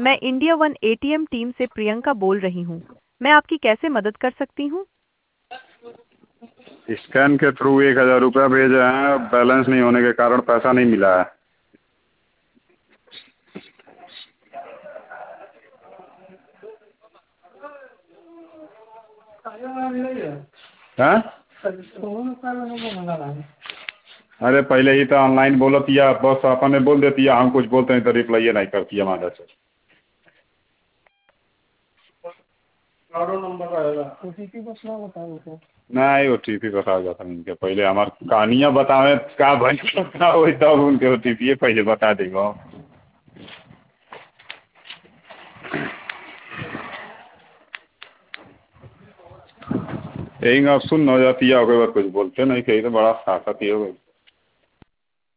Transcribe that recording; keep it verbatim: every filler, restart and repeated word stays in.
मैं India one ATM team से प्रियंका बोल रही हूँ। मैं आपकी कैसे मदद कर सकती हूँ? स्कैन के थ्रू एक हज़ार रुपया भेजे हैं, बैलेंस नहीं होने के कारण पैसा नहीं मिला है। हैं? अरे पहले ही तो ऑनलाइन बोलतिया, बस अपने बोल देतिया, हम कुछ बोलते हैं तो रिप्लाई नहीं करती हमारे से। नहीं ओ टी पी बता जाता इनके पहले हमारे कहानियाँ बतावे का भाई हो तब उनके ओ टी पी पहले बता देगा। यही आप सुन हो जाती है, कुछ बोलते नहीं कहीं तो बड़ा ताकत ही हो गई।